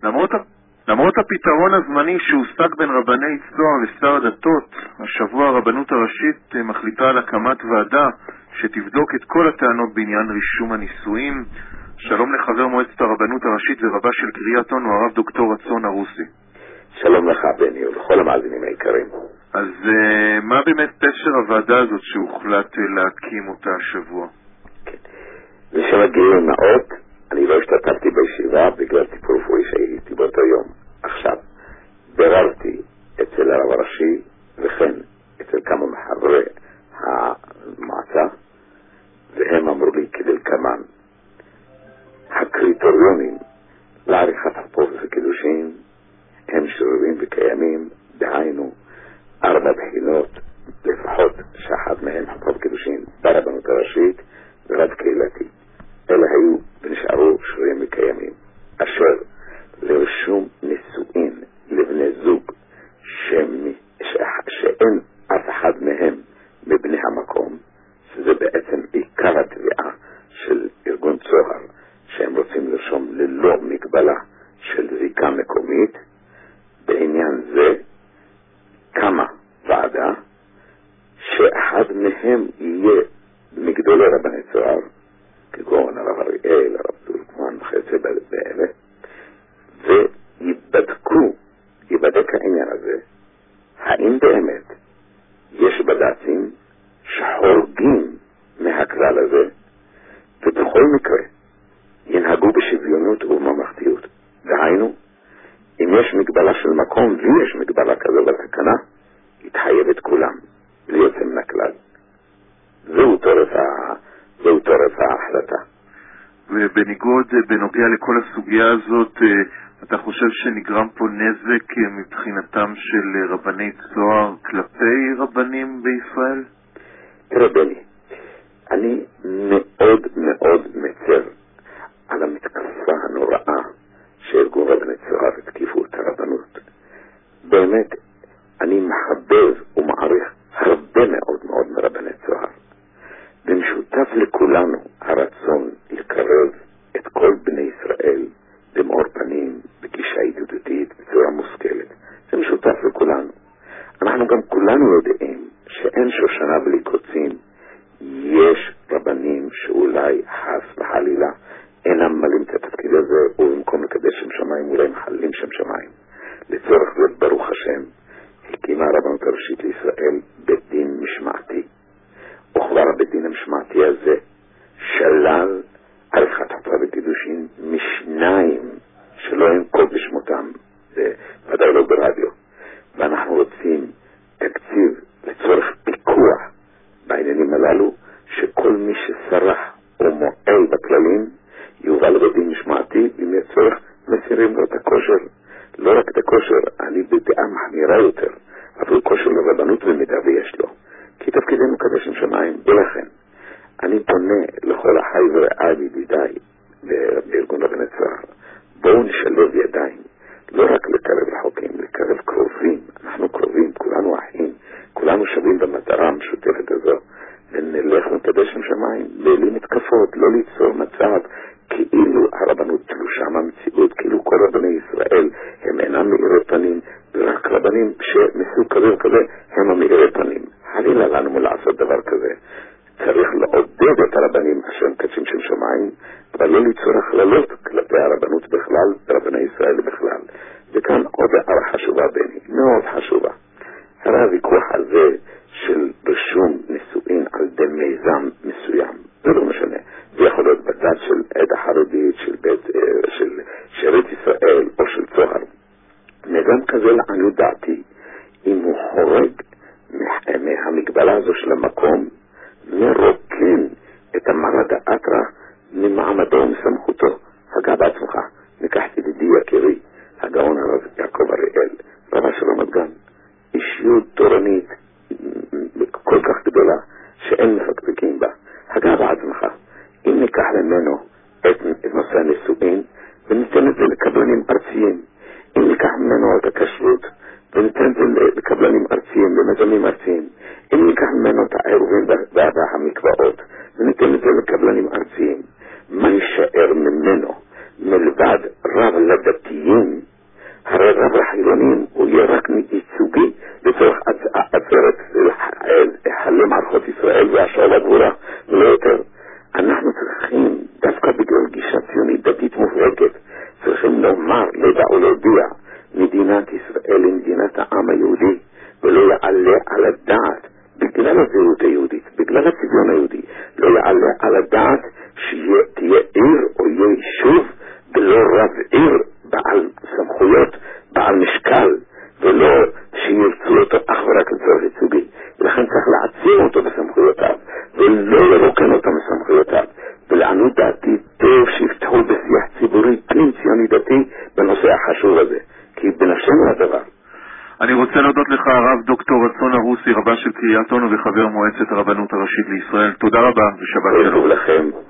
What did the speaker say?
למרות הפתרון הזמני שהושג בין רבני צוהר לשר הדתות, השבוע הרבנות הראשית מחליטה על הקמת ועדה שתבדוק את כל הטענות בעניין רישום הנישואים. שלום לחבר מועצת הרבנות הראשית ורבה של קריית אונו, הרב דוקטור רצון הרוסי. שלום לך בני ולכל המאזינים היקרים. אז מה באמת פשר הוועדה הזאת שהוחלט להקים אותה השבוע? לשם הגילוי נאות, אני לא השתתפתי בישיבה בגלל טיפול רפואי שהייתי באותו יום. עכשיו, ביררתי אצל הרב הראשי וכן אצל כמה מחברי המועצה, והם אמרו לי כדלקמן: הקריטריונים לעריכת הפרופס וקידושים הם שרירים וקיימים, דהיינו 4 בחינות לפחות שאחת מהם הפרופס וקידושים ברבנות הראשית ורב קהילתי. אלה היו ונשארו שרירים וקיימים, אשר לרשום נישואין לבני זוג שאין אף אחד מהם מבני המקום, שזה בעצם עיקר התביעה של ארגון צוהר, שהם רוצים לרשום ללא מגבלה של זיקה מקומית. בעניין זה קמה ועדה שאחד מהם יהיה מגדולי רבני צוהר, כגון הרב אריאל, הרב דורקמן וכיוצא באלה, ויבדק העניין הזה, האם באמת יש בד"צים שחורגים מהכלל הזה, ובכל מקרה ינהגו בשוויונות ובממלכתיות. דהיינו, אם יש מגבלה של מקום ויש מגבלה כזו בתקנה, יתחייב את כולם בלי יוצא מן הכלל. זהו תורף ההחלטה. ובניגוד, בנוגע לכל הסוגיה הזאת, אתה חושב שנגרם פה נזק מבחינתם של רבני צוהר כלפי רבנים בישראל? תראה בני, אני מאוד מאוד מצר על המתקפה הנוראה שארגון רבני צוהר התקיפו את הרבנות. באמת, אני מחבב ומעריך הרבה מאוד מאוד מרבני צוהר. במשותף לכולנו הרצון לקרב את כל בני ישראל במאור פנים, בגישה ידידותית, בצורה מושכלת. זה משותף לכולנו. אנחנו גם כולנו יודעים שאין שושנה בלי קוצים. יש רבנים שאולי חס וחלילה אינם מלאים את התפקיד הזה, ובמקום לקדש שם שמיים אולי מחללים שם שמיים. לצורך זה ברוך השם הקימה הרבנות הראשית לישראל בית דין משמעתי, וכבר הבית דין המשמעתי הזה שלל עריכת הפרעה וקידושין משניים שלא ינקוב בשמותם, זה ודאי לא ברדיו, ואנחנו רוצים תקציב לצורך פיקוח בעניינים הללו, שכל מי שסרח או מועל בכללים יובא לבית דין משמעתי, ואם יש צורך מסירים לו את הכושר, לא רק את הכושר, אני בדעה מחמירה יותר, אבל כושר לרבנות במידה ויש לו, כי תפקידנו קדש עם שמיים. ולכן אני פונה לכל החי ורעי ידידיי בארגון רבני צוהר, בואו נשלב ידיים, לא רק לקרב רחוקים, לקרב קרובים. אנחנו קרובים, כולנו אחים, כולנו שווים במטרה המשותפת הזו, ונלך ונקדש עם שמיים בלי מתקפות, לא ליצור מצב כאילו הרבנות תלושה מהמציאות, כאילו כל רבני ישראל הם אינם מאירי פנים, ורק רבנים שמסוג כזה וכזה הם המאירי פנים. חלילה לנו מלעשות דבר כזה. צריך לעודד את הרבנים אשר מקדשים שם שמיים, אבל לא ליצור הכללות כלפי הרבנות בכלל ורבני ישראל בכלל. וכאן עוד הערה חשובה בני, מאוד חשובה. הרי הוויכוח הזה של רשום נישואין על ידי מיזם מסוים, זה לא משנה. זה יכול להיות בצד של עדה חרדית, של שירת ישראל או של צוהר. מיזם כזה לעניות דעתי, אם הוא חורג מהמגבלה הזו של המקום, מרוקן את המרד האתרא ממעמדו ומסמכותו. הגע בעצמך, ניקח ידידי יקירי, הגאון הרב יעקב אריאל, רבה של רמת גן, אישיות תורנית כל כך גדולה שאין מפקפקים בה. הגע בעצמך, אם ניקח ממנו את נושא הנישואין וניתן את זה לקבלנים ארציים, אם ניקח ממנו את הכשרות וניתן את זה לקבלנים ארציים ומזמים ארציים, אם ניקח ממנו את העירובים והמקוואות וניתן את זה לקבלנים ארציים, מה יישאר ממנו מלבד רב לדתיים רוצה להודות לך הרב דוקטור רצון הרוסי, רבה של קריית אונו וחבר מועצת הרבנות הראשית לישראל. תודה רבה ושבת שלום. לכם.